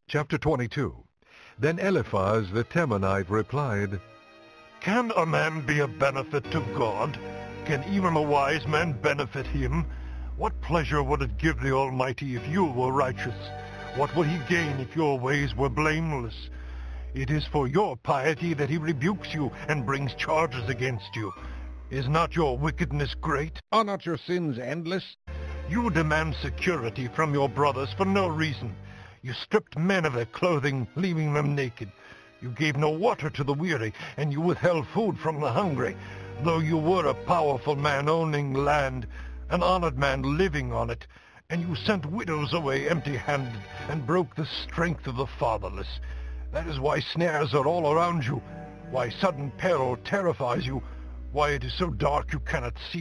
Chapter 22. Then Eliphaz the Temanite replied, Can a man be a benefit to God? Can even a wise man benefit him? What pleasure would it give the Almighty if you were righteous? What would he gain if your ways were blameless? It is for your piety that he rebukes you and brings charges against you. Is not your wickedness great? Are not your sins endless? You demand security from your brothers for no reason. You stripped men of their clothing, leaving them naked. You gave no water to the weary, and you withheld food from the hungry. Though you were a powerful man owning land, an honored man living on it, and you sent widows away empty-handed and broke the strength of the fatherless. That is why snares are all around you, why sudden peril terrifies you, why it is so dark you cannot see.